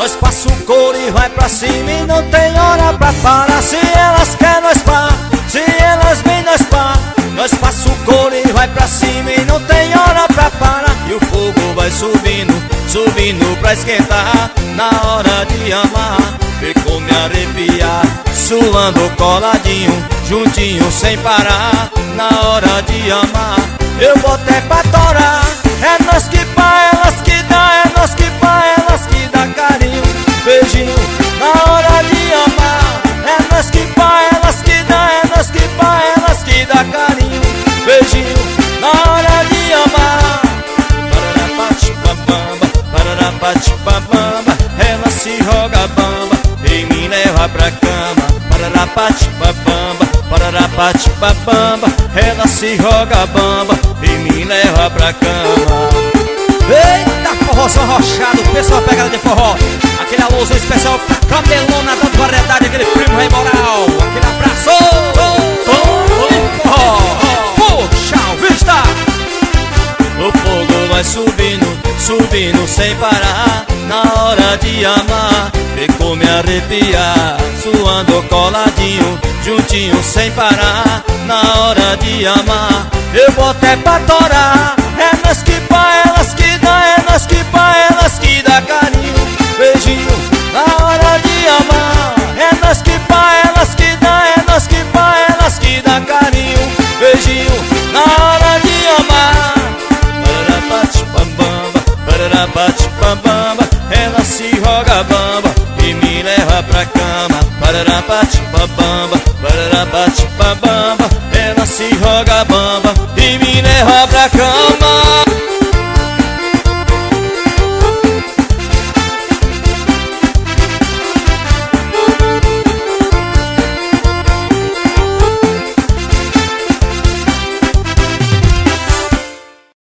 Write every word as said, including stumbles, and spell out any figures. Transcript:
Nós passa o couro e vai pra cima e não tem hora pra parar. Se elas querem nós pá, se elas vêm nós pá. Nós passa o couro e vai pra cima e não tem hora pra parar. E o fogo vai subindo, subindo pra esquentar. Na hora de amar, ficou me arrepiar. Suando coladinho, juntinho sem parar. Na hora de amar, eu botei pra torar. É nós que pá, elas que dá, é nós que pá, elas que dá carinho. Beijinho, na hora de amar. É nós que pá, elas que dá, é nós que pá, elas que dá carinho. Beijinho, na hora de amar. Pararapatipabamba, pararapatipabamba. Ela se joga bamba e me leva pra cama. Pararapatipabamba, pararapatipabamba. Ela se joga bamba e me leva pra cama. Eita, forrozão arrochado, pessoal pegada de forró. Aquele alôzão especial pra Camelona dando variedade, aquele primo rei moral. Aquele abraço, forró, puxa vista. O fogo vai subindo, subindo sem parar. Na hora de amar, ficou me arrepiar. Suando coladinho, juntinho sem parar. Na hora de amar, eu botei pra torar. É nós que pá, elas que dá, é nós que pá, elas que dá carinho. Beijinho, na hora de amar. É nós que pá, elas que dá, é nós que pá, elas que dá carinho. Beijinho, na hora de amar. Pararapatipabamba, pararapatipabamba. Ela se joga bamba e me leva pra cama. Pararapatipabamba, pararapatipabamba. Ela se joga bamba e me leva pra cama.